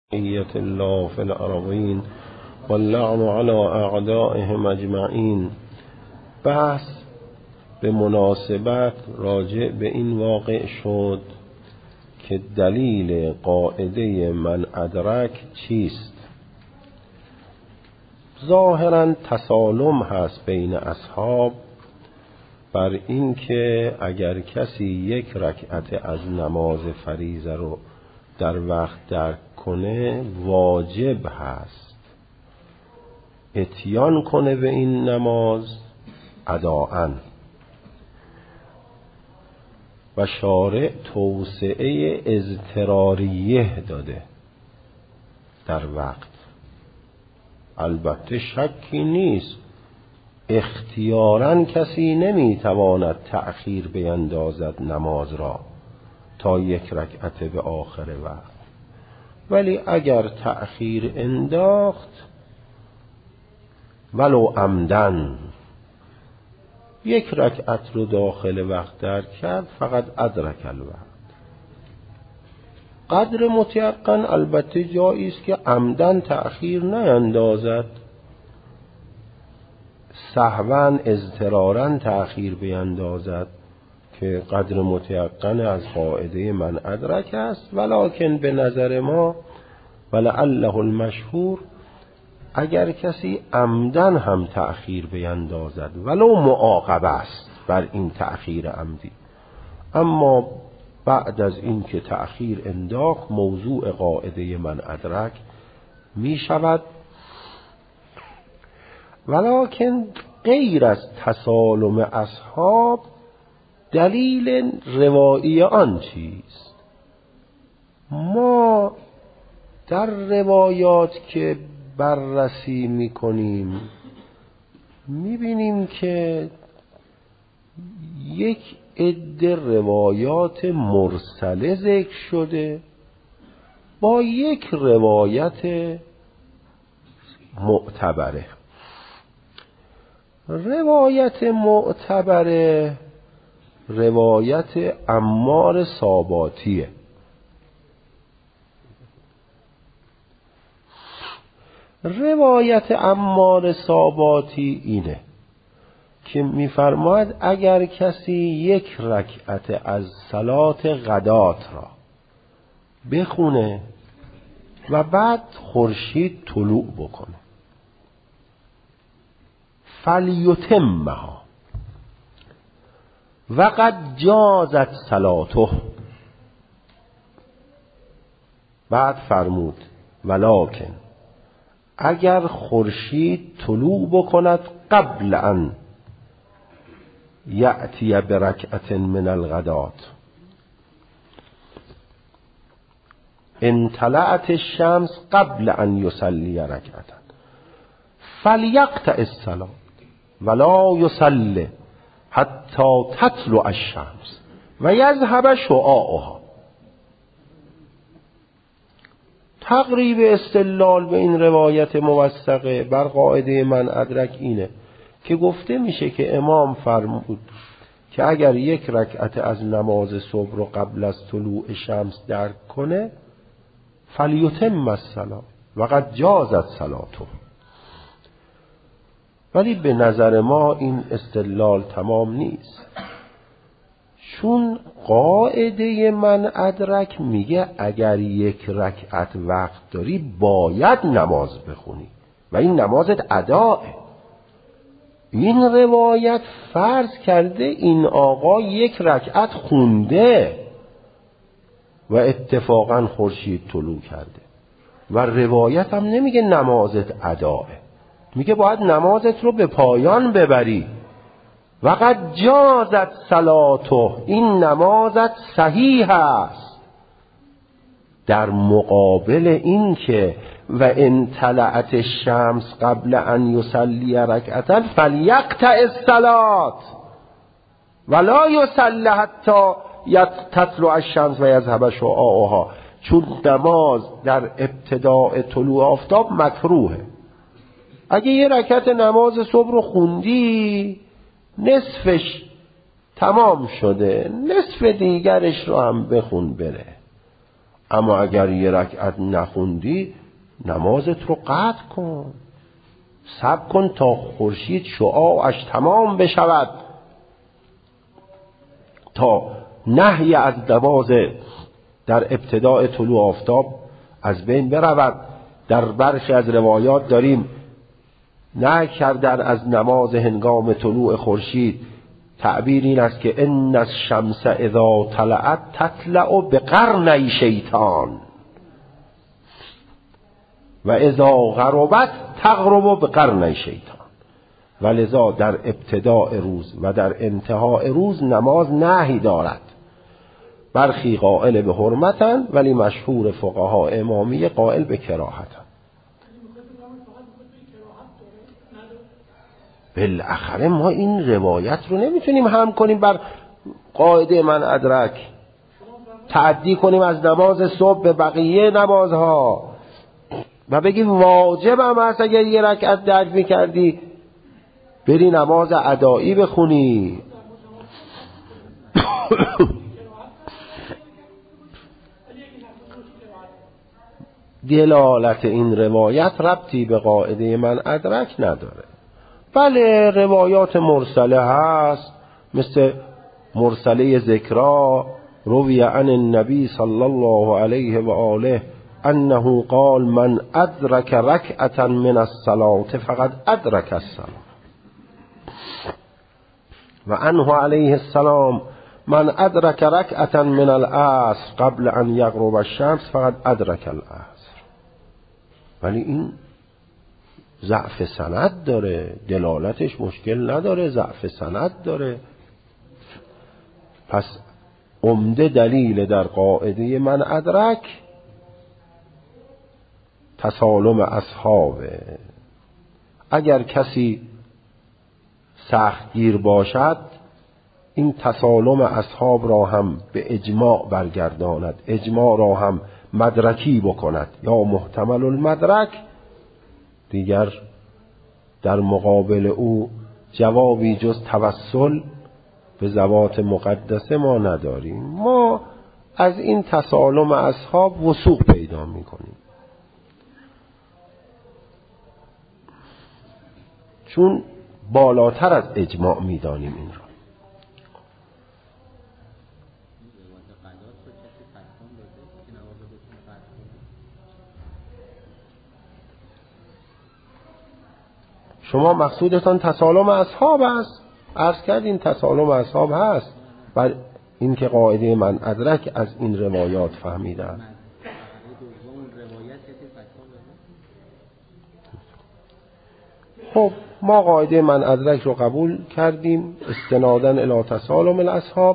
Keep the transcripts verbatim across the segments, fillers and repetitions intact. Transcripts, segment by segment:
بقية الله في الأرضين واللعن على أعدائهم أجمعین. بحث به مناسبت راجع به این واقع شد که دلیل قاعده من ادرک چیست. ظاهرا تسالم هست بین اصحاب بر این که اگر کسی یک رکعت از نماز فریضه رو در وقت درک کنه واجب هست اتیان کنه به این نماز اداءً، و شارع توسعه اضطراریه داده در وقت. البته شکی نیست اختیاراً کسی نمیتواند تأخیر بیندازد نماز را تا یک رکعت به آخر وقت، ولی اگر تأخیر انداخت ولو عمدن یک رکعت رو داخل وقت درک کرد فقط ادرک الوقت. قدر متیقن البته جایی است که عمدن تأخیر نیندازد، سهواً اضطراراً تأخیر بیندازد که قدر متیقن از قاعده من ادرک است. ولکن به نظر ما ولعله المشهور اگر کسی عمدن هم تأخیر بیندازد ولو معاقب است بر این تأخیر عمدی، اما بعد از این که تأخیر انداخت موضوع قاعده من ادرک می شود. ولکن غیر از تسالم اصحاب دلیل روایی آن چیست؟ ما در روایات که بررسی میکنیم میبینیم که یک عده روایات مرسله ذکر شده با یک روایت معتبره. روایت معتبره روایت عمار ساباتیه. روایت عمار ساباتی اینه که میفرماید اگر کسی یک رکعت از صلات غدات را بخونه و بعد خورشید طلوع بکنه فلیتمها وقد جازت صلاته، بعد فرمود ولکن اگر خورشید طلوع بکند قبل ان یأتی برکعت من الغدات ان طلعت الشمس قبل ان یصلی رکعتا فلیقطع الصلاة ولا یصلی حتی تطلع الشمس و یذهب شعاعها. تقریب استدلال به این روایت موثقه بر قاعده من ادرک اینه که گفته میشه که امام فرمود که اگر یک رکعت از نماز صبح رو قبل از طلوع شمس درک کنه فلیتم الصلاة وقد جازت صلاته. ولی به نظر ما این استدلال تمام نیست، چون قاعده من ادرک میگه اگر یک رکعت وقت داری باید نماز بخونی و این نمازت اداءه. این روایت فرض کرده این آقا یک رکعت خونده و اتفاقا خورشید طلوع کرده و روایت هم نمیگه نمازت اداءه، میگه باید نمازت رو به پایان ببری. وقد جازت صلاته، این نمازت صحیح است. در مقابل این که و ان طلعت الشمس قبل ان یصلی رکعتا فلیقطع الصلاة ولا یصلی حتی تطلع الشمس و یذهب شعاعها، چون نماز در ابتداء طلوع آفتاب مکروهه. اگه یه رکعت نماز صبح رو خوندی نصفش تمام شده، نصف دیگرش رو هم بخون بره. اما اگر یه رکعت نخوندی نمازت رو قطع کن، صبر کن تا خورشید شعاعش تمام بشود، تا نهی از نماز در ابتداء طلوع آفتاب از بین برود. در برخی از روایات داریم نهی کردن از نماز هنگام طلوع خورشید. تعبیر این است که ان الشمس اذا طلعت تطلع بقرنی شیطان و اذا غربت تغرب بقرنی شیطان. ولذا در ابتداء روز و در انتهاء روز نماز نهی دارد. برخی قائل به حرمتن ولی مشهور فقها امامی قائل به کراهتن. بالاخره ما این روایت رو نمیتونیم هم کنیم بر قاعده من ادرک، تعدی کنیم از نماز صبح به بقیه نمازها و بگیم واجب هم هست اگر یه رکعت درک میکردی بری نماز ادایی بخونی. دلالت این روایت ربطی به قاعده من ادرک نداره. بله روایات مرسله هست، مثل مرسله ذکرا روی عن النبی صلی الله علیه و آله انه قال من ادرک رکعتا من الصلاة فقد ادرک الصلاة و عنه علیه السلام من ادرک رکعتا من العصر قبل ان یغرب الشمس فقد ادرک العصر. ولی این ضعف سند داره، دلالتش مشکل نداره، ضعف سند داره. پس عمده دلیل در قاعده من ادرک تسالم اصحابه. اگر کسی سختگیر باشد این تسالم اصحاب را هم به اجماع برگرداند، اجماع را هم مدرکی بکند یا محتمل المدرک. دیگر در مقابل او جوابی جز توسل به ذوات مقدسه ما نداریم. ما از این تسالم اصحاب وثوق پیدا میکنیم، چون بالاتر از اجماع میدانیم این را. شما مقصودتان تسالم اصحاب است، عرض کردین تسالم اصحاب هست، بر این که قاعده من ادرک از این روایات فهمیدن. خب ما قاعده من ادرک رو قبول کردیم استناداً الی تسالم الاصحاب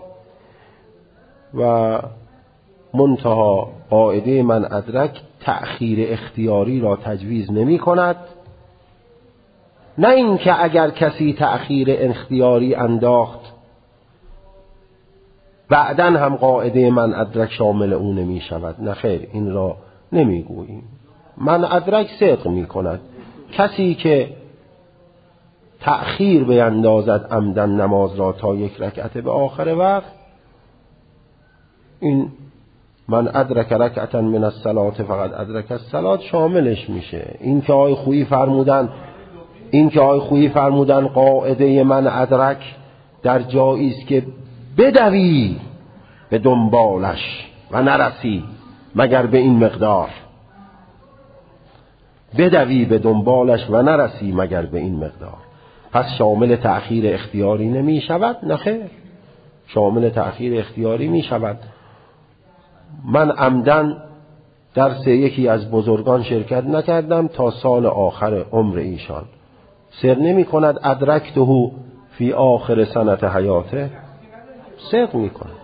و منتها قاعده من ادرک تأخیر اختیاری را تجویز نمی کند. نه اینکه اگر کسی تأخیر اختیاری انداخت بعداً هم قاعده من ادرک شامل او نمی شود. نه خیر، این را نمی گوییم. من ادرک صدق می کند. کسی که تأخیر بیندازد عمدن نماز را تا یک رکعت به آخر وقت، این من ادرک رکعتا من الصلاة فقط ادرک الصلاة شاملش میشه. این که آقای خویی فرمودن این که آقای خویی فرمودن قاعده من ادرک در جایی است که بدوی به دنبالش و نرسی مگر به این مقدار، بدوی به دنبالش و نرسی مگر به این مقدار، پس شامل تأخیر اختیاری نمی شود؟ نه خیر، شامل تأخیر اختیاری می شود. من عمدن درس یکی از بزرگان شرکت نکردم تا سال آخر عمر ایشان. سر نمی کند ادرکته فی آخر سنت حیاته، صدق می کند.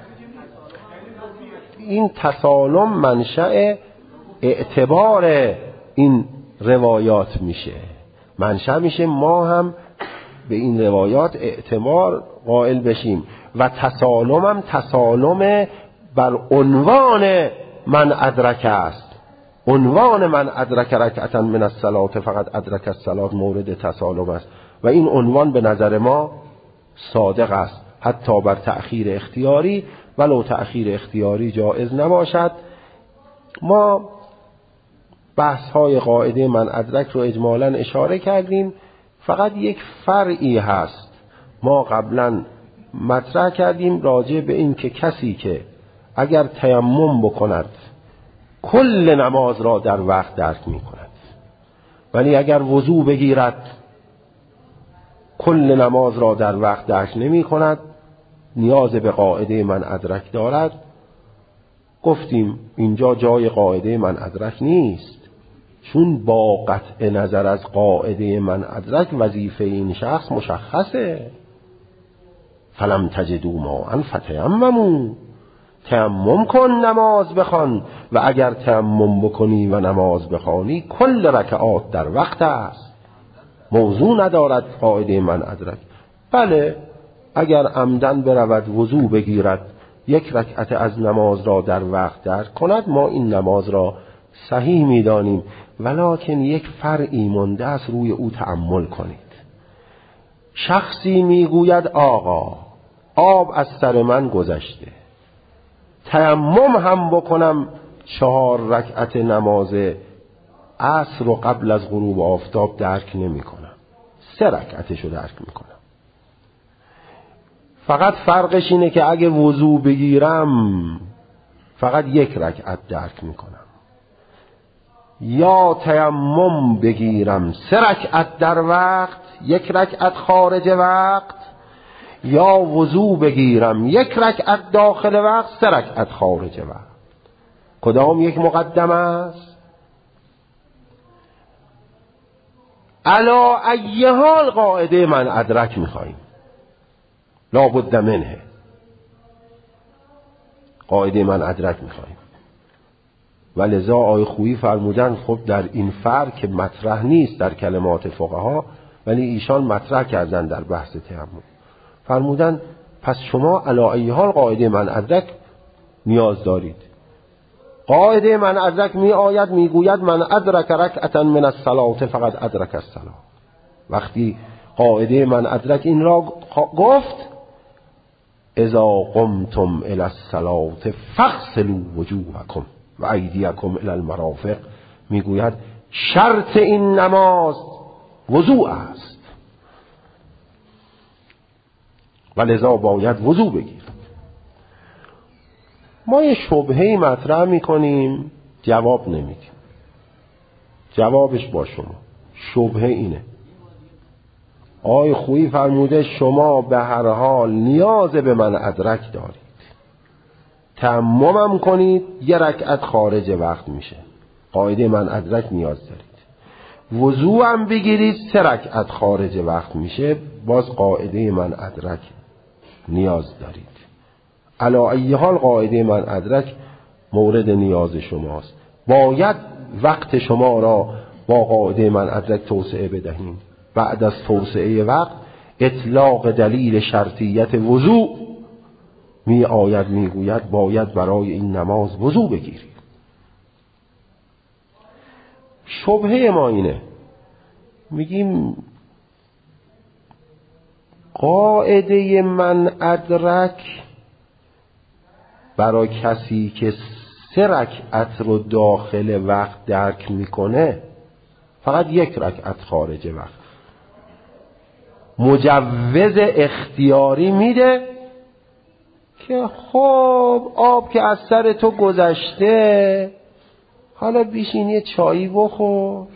این تسالم منشأ اعتبار این روایات میشه، منشأ میشه ما هم به این روایات اعتبار قائل بشیم و تسالم هم تسالم بر عنوان من ادرک است. عنوان من ادرک رکعتا من الصلاة فقط ادرک الصلاة مورد تسالم است و این عنوان به نظر ما صادق است، حتی بر تأخیر اختیاری ولو تأخیر اختیاری جایز نباشد. ما بحث های قاعده من ادرک رو اجمالاً اشاره کردیم. فقط یک فرعی هست ما قبلا مطرح کردیم راجع به این که کسی که اگر تیمم بکند کل نماز را در وقت درک می کند، ولی اگر وضو بگیرد کل نماز را در وقت درک نمی کند، نیاز به قاعده من ادرک دارد. گفتیم اینجا جای قاعده من ادرک نیست، چون با قطع نظر از قاعده من ادرک وظیفه این شخص مشخصه. فلم تجدوا ماء فتیمموا، تیمم کن نماز بخوان، و اگر تیمم بکنی و نماز بخوانی کل رکعات در وقت است. موضوع ندارد قاعده من ادرک. بله اگر عمدن برود وضو بگیرد یک رکعت از نماز را در وقت درک کند، ما این نماز را صحیح می‌دانیم، ولکن یک فرعی مانده است روی او تأمل کنید. شخصی میگوید آقا آب از سر من گذشته، تیمم هم بکنم چهار رکعت نماز عصر رو قبل از غروب آفتاب درک نمی کنم، سه رکعتشو درک می کنم. فقط فرقش اینه که اگه وضو بگیرم فقط یک رکعت درک می کنم، یا تیمم بگیرم سه رکعت در وقت یک رکعت خارج وقت، یا وضو بگیرم یک رکعت داخل وقت سه رکعت خارج وقت. کدام یک مقدم است؟ علا ای حال قاعده من ادرک میخواییم، لابد منه، قاعده من ادرک میخواییم. ولذا آقای خویی فرمودن خب در این فرق که مطرح نیست در کلمات فقها، ولی ایشان مطرح کردن در بحث تیمم، فرمودن پس شما علی ای حال قاعده من ادرک نیاز دارید. قاعده من ادرک می آید می گوید من ادرک رکعتا من الصلاة فقط ادرک الصلاة. وقتی قاعده من ادرک این را گفت اذا قمتم الی الصلاة فاغسلوا وجوهکم و ایدیکم الی المرافق، می گوید شرط این نماز وضوء است، ولذا باید وضو بگیر. ما یه شبهه‌ای مطرح میکنیم جواب نمیدیم. جوابش با شما. شبهه اینه آقای خویی فرموده شما به هر حال نیاز به من ادرک دارید، تیممم کنید یه رکعت خارج وقت میشه، قاعده من ادرک نیاز دارید. وضو هم بگیرید سه رکعت خارج وقت میشه، باز قاعده من ادرک نیاز دارید. علی ای حال قاعده من ادرک مورد نیاز شماست. باید وقت شما را با قاعده من ادرک توسعه بدهیم. بعد از توسعه وقت اطلاق دلیل شرطیت وضوء می آید می گوید باید برای این نماز وضوء بگیری. شبهه ما اینه، میگیم قاعده من ادرک برای کسی که سه رکعت رو داخل وقت درک میکنه فقط یک رکعت خارج وقت مجوز اختیاری میده که خب آب که از سر تو گذشته حالا بیشین یه چایی بخور.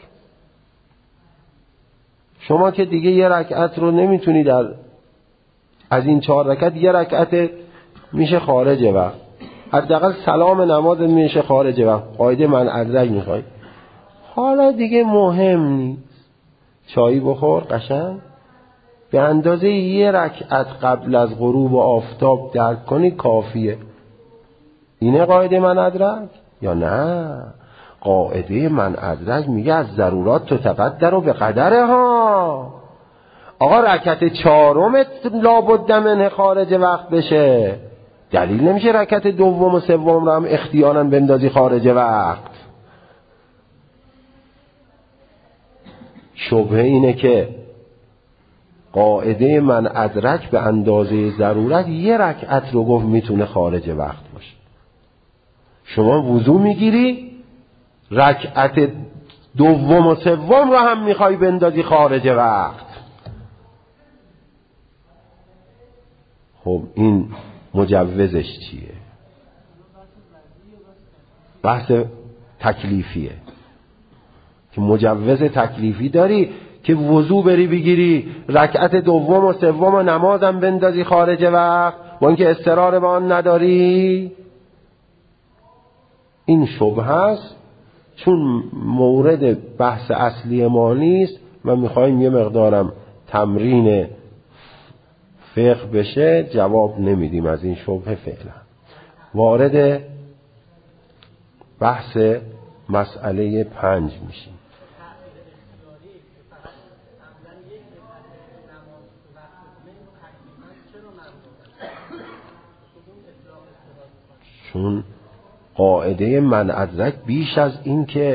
شما که دیگه یه رکعت رو نمیتونی در از این چهار رکعت یه رکعت میشه خارج وقت، حداقل سلام نماز میشه خارج وقت، قاعده من ادرک میخوای، حالا دیگه مهم نیست چایی بخور قشنگ به اندازه یه رکعت قبل از غروب آفتاب درک کنی کافیه. اینه قاعده من ادرک یا نه؟ قاعده من ادرک میگه از ضرورات تو تقدر و به قدره ها. آقا رکعت چهارمت لابد منه خارج وقت بشه، دلیل نمیشه رکعت دوم و سوم رو هم اختیاراً بندازی خارج وقت. شبهه اینه که قاعده من ادرک به اندازه ضرورت یه رکعت رو گفت میتونه خارج وقت باشه. شما وضو میگیری رکعت دوم و سوم رو هم میخوای بندازی خارج وقت. خب این مجوزش چیه؟ بحث تکلیفیه که مجوز تکلیفی داری که وضو بری بگیری رکعت دوم و سوم و نمازم بندازی خارج وقت با اینکه اضطرار به آن نداری. این شبهه است، چون مورد بحث اصلی ما نیست و میخوایم یه مقدارم تمرین فقه بشه، جواب نمیدیم از این شبهه. فعلا وارد بحث مسئله پنج میشیم. چون قاعده من ادرک بیش از این که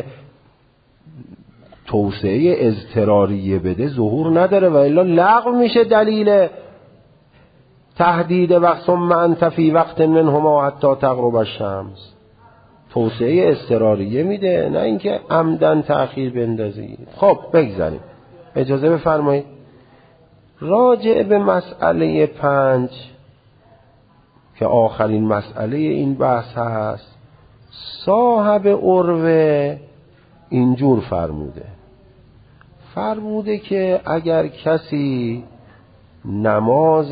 توسعه اضطراریه بده ظهور نداره و الا لغو میشه دلیل تهدید وقت ثم انت فی وقت منهما حتی تغرب الشمس. توسعه اضطراریه میده، نه اینکه عمدن تأخیر بندازید. خب بگذاریم، اجازه بفرمایید راجع به مسئله پنج که آخرین مسئله این بحث هست، صاحب عروه اینجور فرموده فرموده که اگر کسی نماز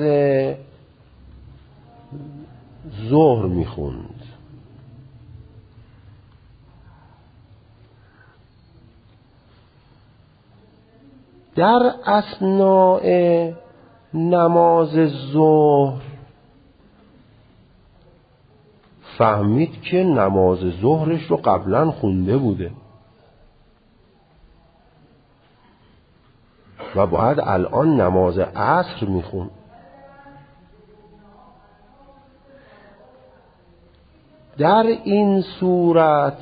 ظهر میخوند در اثناء نماز ظهر فهمید که نماز ظهرش رو قبلا خونده بوده و باید الان نماز عصر میخون، در این صورت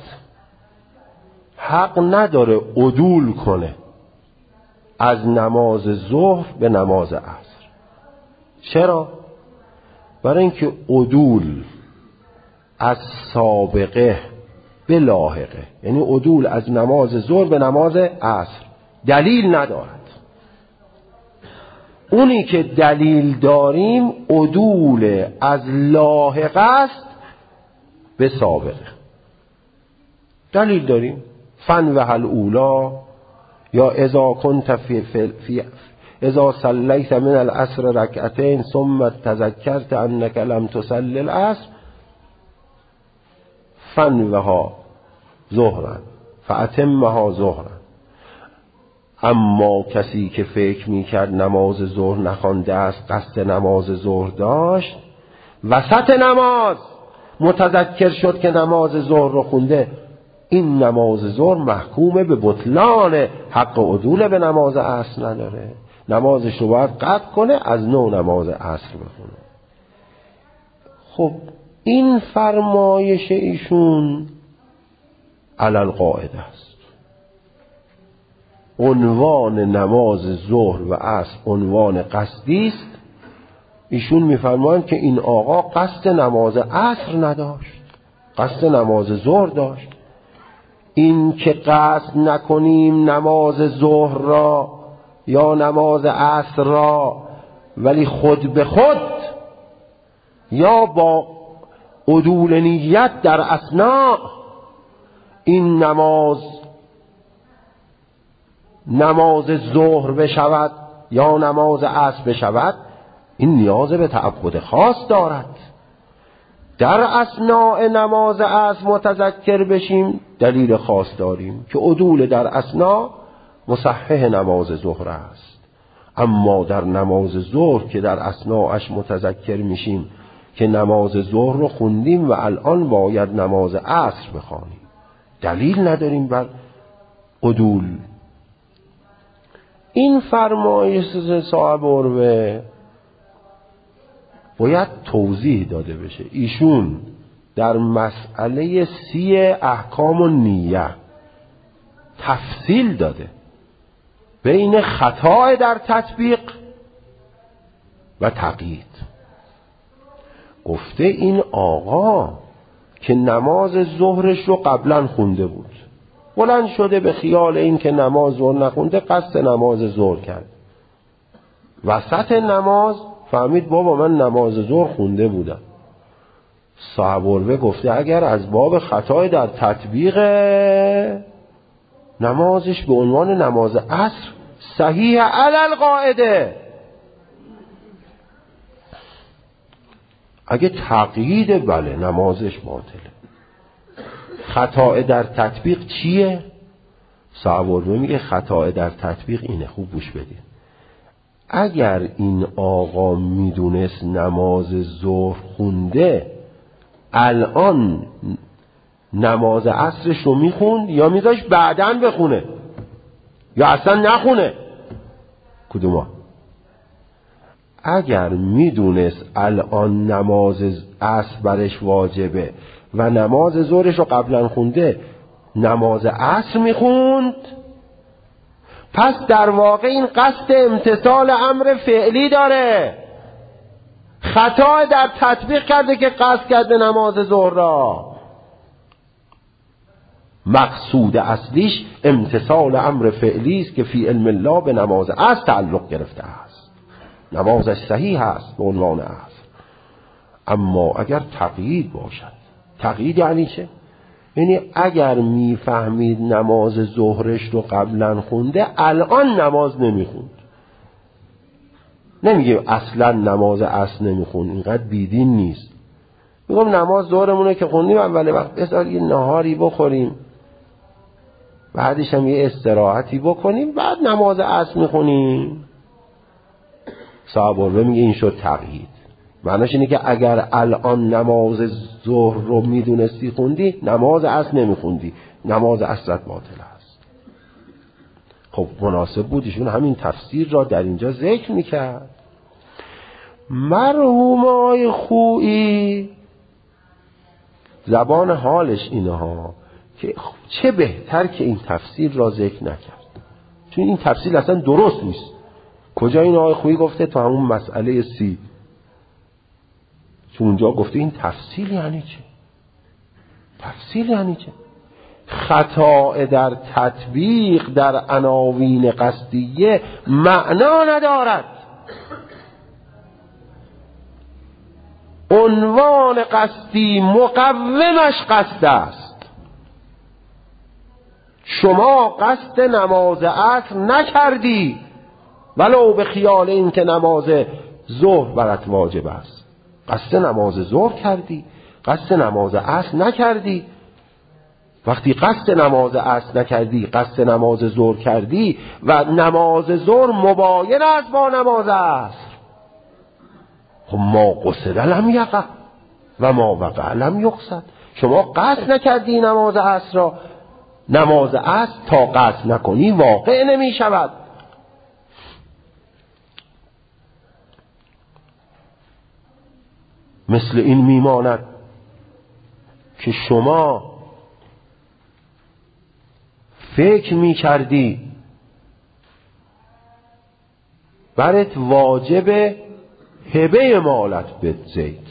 حق نداره عدول کنه از نماز ظهر به نماز عصر. چرا؟ برای اینکه عدول از سابقه به لاحقه، یعنی عدول از نماز ظهر به نماز عصر دلیل ندارد. اونی که دلیل داریم عدول از لاحقه است به سابقه. دلیل داریم فن و هل اولا یا اذا کنت فی, فی اذا صلیت من العصر رکعتین ثم تذکرت انک لم تصلی العصر فنوها ظهرا فاتمها ظهرا. اما کسی که فکر میکرد نماز ظهر نخوانده است، قصد نماز ظهر داشت، وسط نماز متذکر شد که نماز ظهر رو خونده، این نماز ظهر محکوم به بطلان، حق عدول به نماز عصر نداره، نمازش رو باید قطع کنه، از نو نماز عصر بخونه. خب این فرمایش ایشون علل قاعده است. عنوان نماز ظهر و عصر عنوان قصدی است. ایشون میفرمایند که این آقا قصد نماز عصر نداشت، قصد نماز ظهر داشت. این که قصد نکنیم نماز ظهر را یا نماز عصر را، ولی خود به خود یا با عدول نیت در اثناء این نماز نماز ظهر بشود یا نماز عصر بشود، این نیاز به تعبد خاص دارد. در اثناء نماز عصر متذکر بشیم، دلیل خاص داریم که عدول در اثناء مصحح نماز ظهر است. اما در نماز ظهر که در اثناءش متذکر میشیم که نماز ظهر رو خوندیم و الان باید نماز عصر بخوانیم، دلیل نداریم بر عدول. این فرمایش صاحب عروه باید توضیح داده بشه. ایشون در مسئله سی احکام و نیه تفصیل داده بین خطا در تطبیق و تقیید. گفته این آقا که نماز ظهرش رو قبلا خونده بود، بلند شده به خیال این که نماز ظهر نخونده قصد نماز ظهر کرد. وسط نماز فهمید بابا من نماز ظهر خونده بودم. صاحب گفته اگر از باب خطای در تطبیق نمازش به عنوان نماز عصر صحیح علی القاعده. اگه تقیید بله نمازش باطله. خطای در تطبیق چیه؟ صاحب میگه خطای در تطبیق اینه، خوب گوش بدید. اگر این آقا میدونست نماز ظهر خونده الان نماز عصرش رو میخوند یا میذاش بعداً بخونه یا اصلا نخونه؟ کدوما؟ اگر میدونست الان نماز عصر برش واجبه و نماز ظهرش رو قبلا خونده نماز عصر میخوند، پس در واقع این قصد امتثال امر فعلی داره. خطا در تطبیق کرده که قصد کرده نماز ظهر را. مقصود اصلیش امتثال امر فعلی است که فی علم الله به نماز عصر تعلق گرفته است. نمازش صحیح است به عنوان عصر. اما اگر تقیید باشد، تقیید یعنی چه؟ یعنی اگر میفهمید نماز ظهرش رو قبلا خونده الان نماز نمیخوند. نمیگه اصلا نماز عصر نمیخوند، اینقدر بیدین نیست. میگم نماز ظهرمونه که خوندیم اول وقت بذار یه نهاری بخوریم بعدش هم یه استراحتی بکنیم بعد نماز عصر میخونیم. صاحب میگه این شد تقیید. معناش اینه که اگر الان نماز ظهر رو میدونستی خوندی نماز عصر نمیخوندی، نماز عصرت باطل است. خب مناسب بود ایشون همین تفسیر را در اینجا ذکر میکرد. مرحوم آقای خویی زبان حالش اینها که چه بهتر که این تفسیر را ذکر نکرد، چون این تفسیر اصلا درست نیست. کجا این آقای خویی گفته؟ تو همون مسئله سی، چون اونجا گفته این تفصیل یعنی چه؟ تفصیل یعنی چه؟ خطا در تطبیق در عناوین قصدیه معنا ندارد. عنوان قصدی مقومش قصد است. شما قصد نماز عصر نکردی ولو به خیال این که نماز ظهر برات واجب است. قصد نماز ظهر کردی، قصد نماز عصر نکردی. وقتی قصد نماز عصر نکردی قصد نماز ظهر کردی و نماز ظهر مباین است با نماز عصر. خب ما قصد لم یقع و ما وقع لم یقصد. شما قصد نکردی نماز عصر را، نماز عصر تا قصد نکنی واقع نمی شود. مثل این میماند که شما فکر می کردی برات واجب هبه مالت به زید،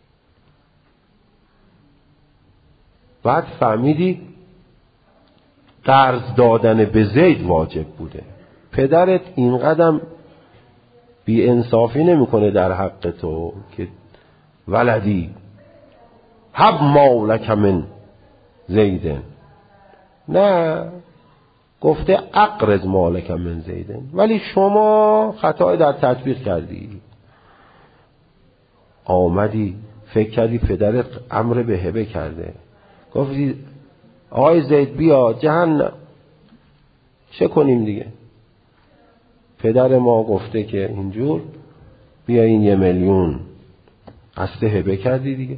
بعد فهمیدی قرض دادن به زید واجب بوده. پدرت این قدم بی انصافی نمیکنه در حق تو که ولدی هب مالک من زیدن، نه، گفته اقرض مالک من زیدن. ولی شما خطای در تطبیق کردی، آمدی فکر کردی پدرت امر به هبه کرده، گفتی آقای زید بیا جهنم، چه کنیم دیگه؟ پدر ما گفته که اینجور بیا این یه میلیون قصد هبه کردی دیگه.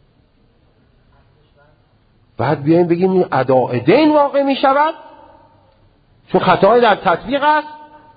بعد بیاییم بگیم این اداء دین واقع می شود چون خطای در تطبیق است.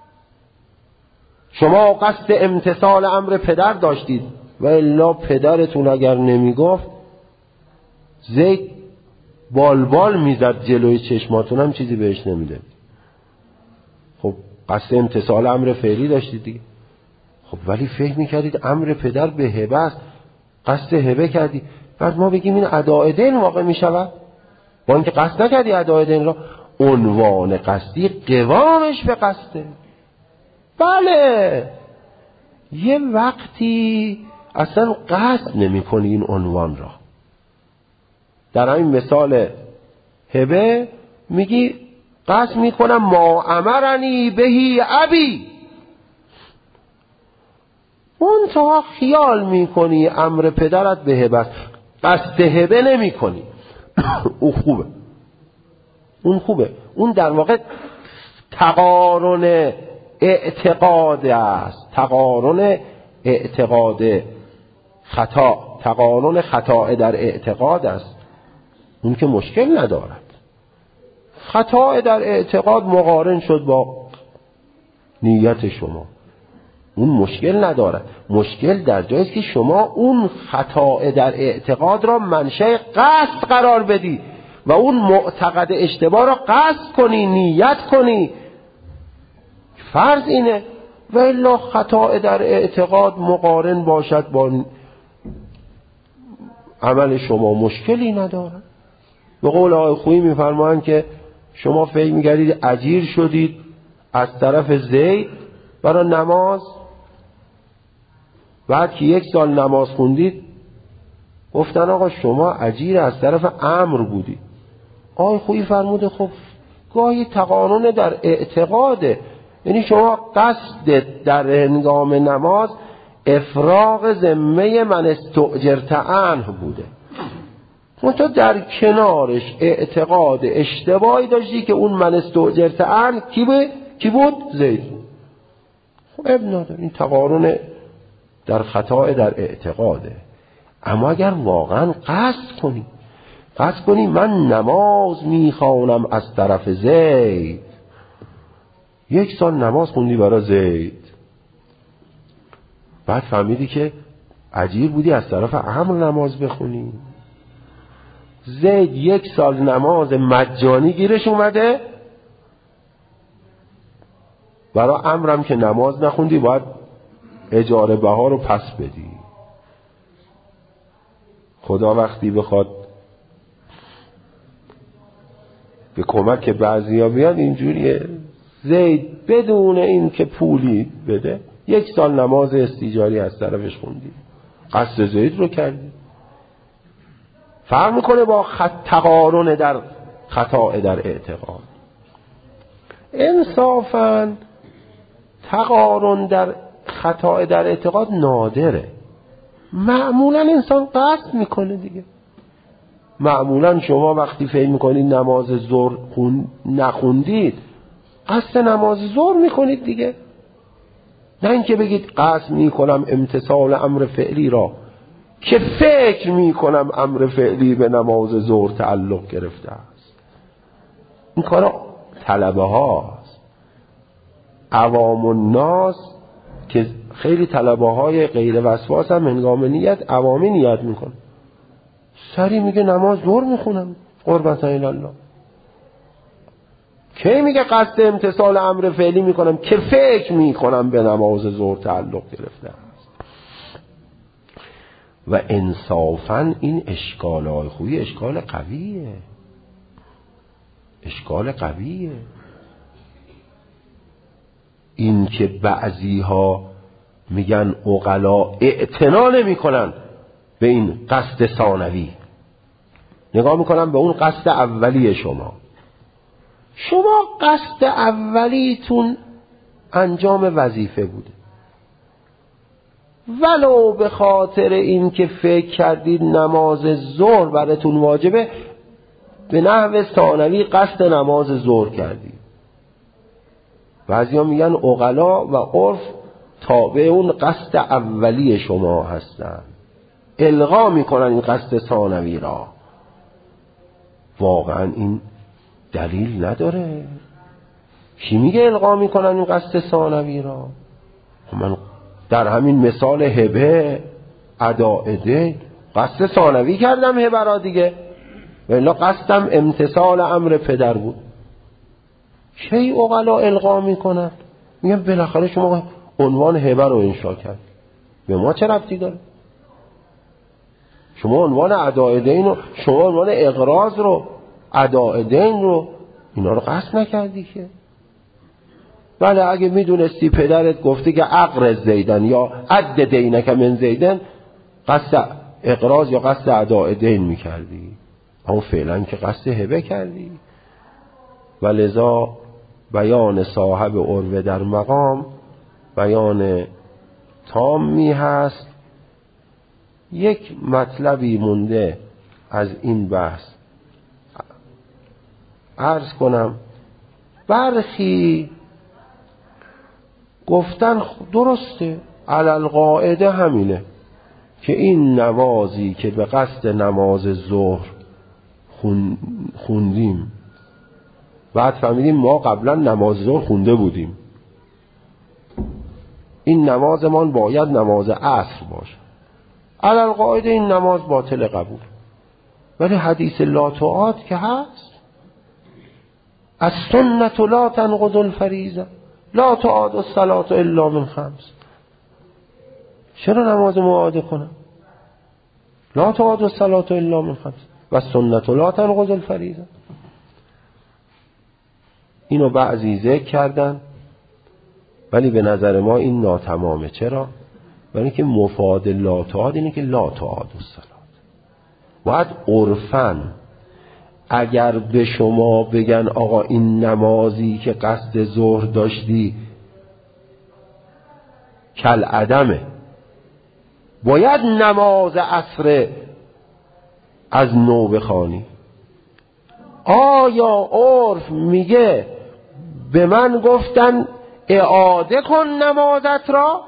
شما قصد امتثال امر پدر داشتید و الا پدرتون اگر نمی گفت زید بالبال میزد جلوی چشماتون هم چیزی بهش نمیده. خب قصد امتثال امر فعلی داشتید دیگه. خب ولی فکر میکردید امر پدر به هبه است، قصد هبه کردی، بعد ما بگیم این اداء دین واقع میشود. با اینکه قصد نکردی ادای دین را، عنوان قصدی قوامش به قصده. بله یه وقتی اصلا قصد نمی کنی این عنوان را. در همین مثال هبه میگی قصد میکنم ما امرنی بهی ابی، اون تا خیال میکنی امر پدرت به هبه است، قصد هبه نمی کنی. اون خوبه، اون خوبه، اون در واقع تقارن اعتقاد است، تقارن اعتقاد خطا، تقارن خطا در اعتقاد است. اون که مشکل ندارد. خطا در اعتقاد مقارن شد با نیت شما، اون مشکل ندارد. مشکل در جایی است که شما اون خطا در اعتقاد را منشأ قصد قرار بدی و اون معتقد اشتباه را قصد کنی، نیت کنی. فرض اینه و الا خطا در اعتقاد مقارن باشد با عمل شما، مشکلی ندارد. به قول آقای خویی میفرمایند که شما فکر می‌کردید اجیر شدید از طرف زید برای نماز، بعد که یک سال نماز خوندید گفتن آقا شما اجیر از طرف امر بودی. آقای خویی فرموده خب گاهی تقارن در اعتقاده، یعنی شما قصد در هنگام نماز افراغ ذمه من استؤجرت عنه بوده، منتها در کنارش اعتقاد اشتباهی داشتی که اون من استؤجرت عنه کی بود؟ کی بود؟ زید. خب اب نداره، این تقارن در خطا در اعتقاده. اما اگر واقعا قصد کنی، قصد کنی من نماز میخوانم از طرف زید، یک سال نماز خوندی برای زید، بعد فهمیدی که اجیر بودی از طرف امر نماز بخونی. زید یک سال نماز مجانی گیرش اومده، برای امرم که نماز نخوندی باید اجاره بها رو پس بدی. خدا وقتی بخواد به کمک بعضیا بیاد اینجوریه، زید بدون این که پولی بده یک سال نماز استیجاری از طرفش خوندی، قصد زید رو کردی. فرق میکنه با خط تقارن در خطا در اعتقاد. انصافاً تقارن در خطا در اعتقاد نادره. معمولاً انسان قصد میکنه دیگه. معمولاً شما وقتی فکر میکنید نماز ظهر خون نخوندید، قصد نماز ظهر میکنید دیگه، نه اینکه بگید قصد میکنم امتثال امر فعلی را که فکر میکنم امر فعلی به نماز ظهر تعلق گرفته است. این کارا طلبه هاست. عوام الناس که خیلی طلبه های غیر وسواس هم هنگام نیت عوامی نیت میکنه، سری میگه نماز ظهر میخونم قربتا الله. کی میگه قصد امتثال امر فعلی میکنم که فکر میکنم به نماز ظهر تعلق گرفته است. و انصافاً این اشکالای خویی اشکال قویه، اشکال قویه. این که بعضی ها میگن عقلا اعتنا نمی کنن به این قصد ثانوی، نگاه میکنن به اون قصد اولی شما. شما قصد اولیتون انجام وظیفه بوده، ولو به خاطر این که فکر کردید نماز ظهر براتون واجبه، به نحو ثانوی قصد نماز ظهر کردید. بعضیا میگن عقلا و عرف تابع اون قصد اولی شما هستن، الغا میکنن این قصد ثانوی را. واقعا این دلیل نداره. کی میگه الغا میکنن این قصد ثانوی را؟ من در همین مثال هبه اداء قصد ثانوی کردم هبه را دیگه، ولی قصدم امتثال امر پدر بود. چه عقلا الغا میکنن؟ میگن بالاخره شما عنوان هبه رو انشا کرد، به ما چه ربطی داره؟ شما عنوان اداء دین رو، شما عنوان اقراض رو اداء دین رو اینا رو قصد نکردی که. بله اگه میدونستی پدرت گفته که اقرض زیدن یا عد دینک من زیدن، قصد اقراض یا قصد اداء دین میکردی، اما فعلا که قصد هبه کردی. و لذا بیان صاحب عروه در مقام بیان تامی هست. یک مطلبی مونده از این بحث عرض کنم. برخی گفتن درسته، علل قاعده همینه که این نمازی که به قصد نماز ظهر خوندیم بعد فهمیدیم ما قبلا نماز ظهر خونده بودیم، این نمازمان باید نماز عصر باشه، علل قاعده این نماز باطل قبول. ولی حدیث لا تعاد که هست، از سنت لا تنقض الفریضه لا تعاد الصلاة الا من خمس. چرا نماز معاده کنم؟ لا تعاد الصلاة الا من خمس و سنت لا تنقض الفریضه. اینو بعضی ذکر کردن ولی به نظر ما این ناتمامه. چرا؟ برای اینکه مفاد لا تعاد اینه که لا تعاد الصلاة. باید عرفاً اگر به شما بگن آقا این نمازی که قصد ظهر داشتی کل عدمه، باید نماز عصر از نو بخوانی. آیا عرف میگه به من گفتن اعاده کن نمازت را،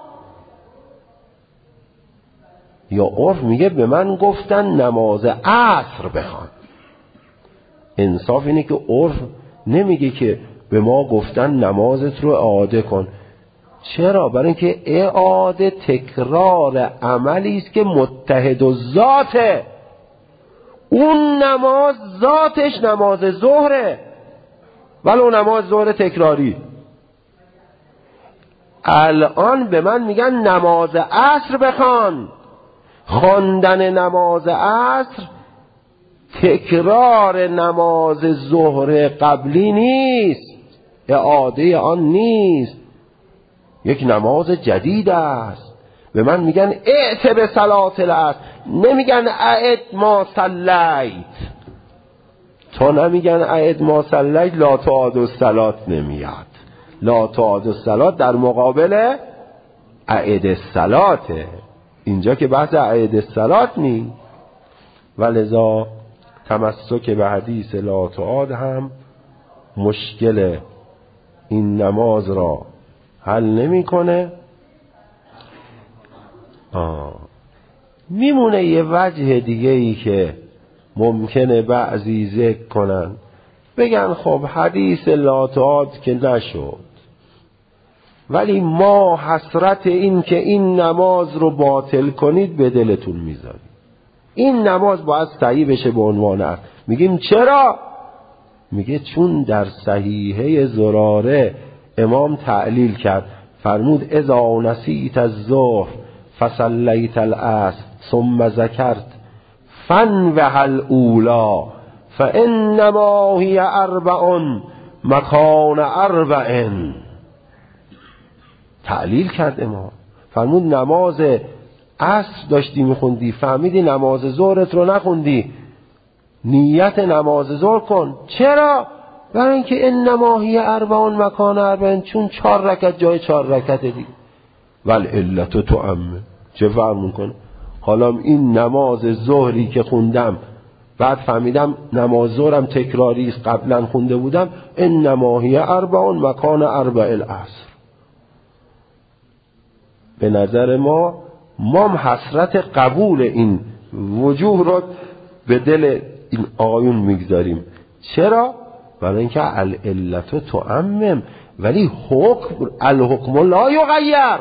یا عرف میگه به من گفتن نماز عصر بخوان؟ انصاف اینه که عرف نمیگه که به ما گفتن نمازت رو اعاده کن. چرا؟ برای اینکه اعاده تکرار عملی است که متحد الذاته. اون نماز ذاتش نماز ظهره، ولو نماز ظهر تکراری. الان به من میگن نماز عصر بخوان. خواندن نماز عصر تکرار نماز ظهر قبلی نیست، اعاده آن نیست، یک نماز جدید است. به من میگن ائت به صلاة العصر، نمیگن اعد ما صلیت. تا نمیگن اعد ما صلیت لا تعاد الصلاة نمیاد. لا تعاد الصلاة در مقابل اعد الصلاة. اینجا که بحث اعد الصلاة نیست. ولذا تمسک به حدیث لا تعاد هم مشکل این نماز را حل نمی کنه. آه. میمونه یه وجه دیگه ای که ممکنه بعضی ذکر کنن، بگن خب حدیث لا تعاد که نشد، ولی ما حسرت این که این نماز رو باطل کنید به دلتون میذاریم. این نماز باید صحیح بشه به عنوان عصر. میگیم چرا؟ میگه چون در صحیحه زراره امام تعلیل کرد، فرمود اذا نسیت الظهر فصلیت العصر ثم ذکرت فانوح الاولی فانما هی اربع مکان اربع. تعلیل کرد امام، فرمود نماز عصر داشتی میخوندی، فهمیدی نماز ظهرت رو نخوندی، نیت نماز ظهر کن. چرا؟ برای اینکه انما هی اربع مکان اربع، چون چهار رکعت جای چهار رکعت دی. ول علت تعم، چه فرق میکنه؟ حالا این نماز ظهری که خوندم بعد فهمیدم نماز ظهرم تکراری است، قبلا خونده بودم، انما هی اربع مکان اربع العصر. به نظر ما ما حسرت قبول این وجوه رو به دل این آیون میگذاریم. چرا؟ برای اینکه العلت تعمم، ولی حکم الحکم لا یغیر.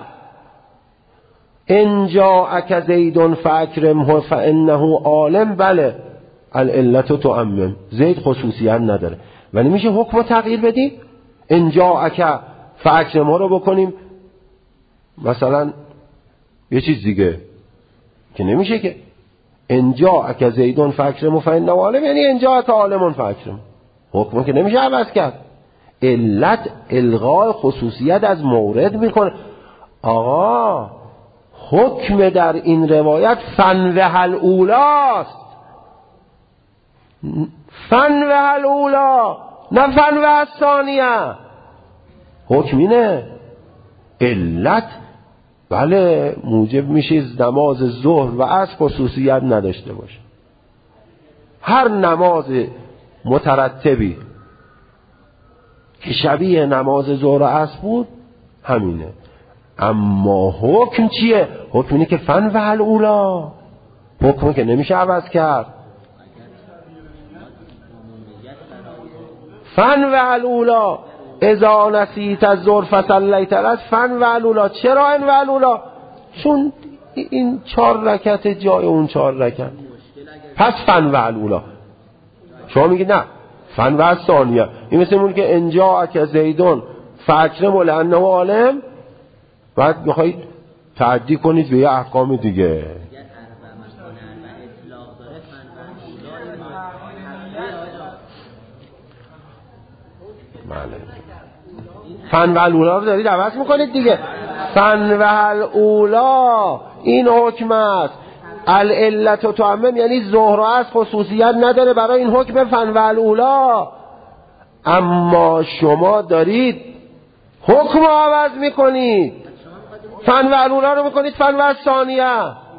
ان جاءک زید فاکرمه فانه عالم، بله العلت تعمم، زید خصوصیت نداره، ولی میشه حکم رو تغییر بدیم. ان جاءک فاکرمه رو بکنیم مثلا یه چیز دیگه که نمیشه که انجا که زیدون فاکرمو فإنه عالم، یعنی انجا که عالمون فاکرم. حکم که نمیشه عوض کرد. علت الغای خصوصیت از مورد میکنه. آقا حکم در این روایت فنوه الاولاست، فنوه الاولا نه فنوه الثانیه. حکم اینه. علت بله موجب میشه نماز ظهر و عصر خصوصیت نداشته باشه. هر نماز مترتبی که شبیه نماز ظهر و عصر بود همینه. اما حکم چیه؟ حکم اینه که فنوه الاولا، حکم که نمیشه عوض کرد. فنوه الاولا اذا نسیت الظهر فصلیت العصر فنوه الاولا. چرا انوه الاولا؟ چون این چهار رکعت جای اون چهار رکعت، پس فنوه الاولا. شما میگید نه فنوه الثانیه. این مثل اون که انجا که زیدون فاکرم لانه عالم، بعد میخواید تعدی کنید به یه احکام دیگه. بله فنوه الاولا رو دارید عوض میکنید دیگه. فنوه الاولا این حکم است. العلت و تعمم یعنی ظهر و عصر خصوصیت نداره برای این حکم فنوه الاولا. اما شما دارید حکم رو عوض میکنید، فنوه الاولا رو میکنید فنوه الثانیه.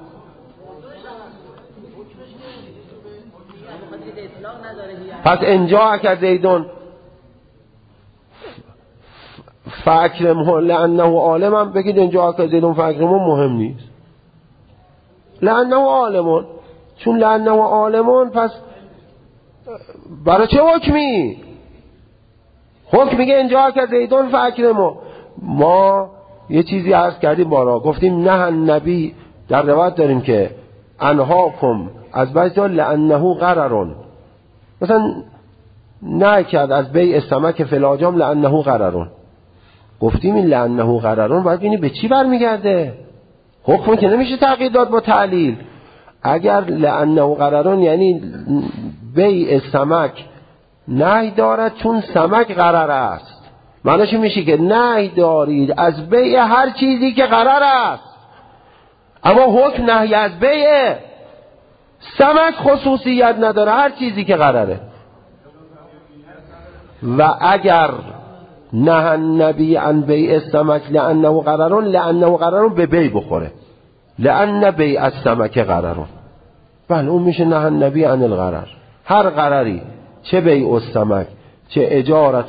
پس انجا که زیدون فاکرمه لانه عالم هم بگید انجا که زیدون فاکرمه مهم نیست، لانه عالمون. چون لانه عالمون پس برای چه حکمی؟ حکم میگه انجا که زیدون فاکرمه. ما یه چیزی عرض کردیم بارا، گفتیم نه النبی در روایت داریم که انهاکم از بعضی لانه غررون، مثلا نه کرد از بیع السمک فی الاجام لانه غررون. گفتیم این لانه غررون باید ببینی به چی برمیگرده. حکم که نمیشه تغییر داد با تعلیل. اگر لانه غررون یعنی بیع السمک نهی دارد چون سمک غرر است، معنیش میشه که نهی دارید از بیع هر چیزی که غرر است، اما حکم نهی از بیع سمک خصوصیت نداره، هر چیزی که غرره. و اگر نه النبی عن بیع السمک لانه غررون، لانه غررون به بیع بخوره، لان بیع السمک غررون. بله اون میشه نه النبی عن الغرر. هر غرری، چه بیع السمک چه اجارت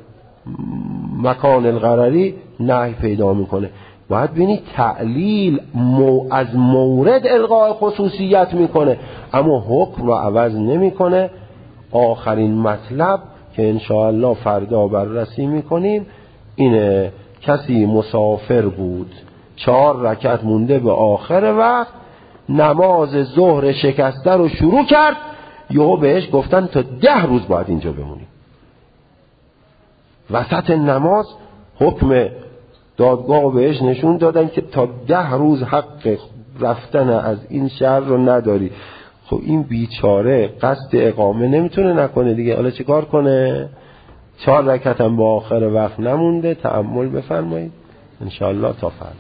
مکان الغرری، نهی پیدا میکنه. باید ببینید تعلیل مو از مورد الغای خصوصیت میکنه اما حکم رو عوض نمیکنه. آخرین مطلب که انشاءالله فردا بررسی میکنیم اینه. کسی مسافر بود، چهار رکعت مونده به آخر وقت، نماز ظهر شکسته رو شروع کرد، یهو بهش گفتن تا ده روز باید اینجا بمونی. وسط نماز حکم دادگاه بهش نشون دادن که تا ده روز حق رفتن از این شهر رو نداری. خب این بیچاره قصد اقامه نمیتونه نکنه دیگه، حالا چه کار کنه؟ چهار رکعت هم با آخر وقت نمونده. تأمل بفرمایید انشاءالله تا فردا.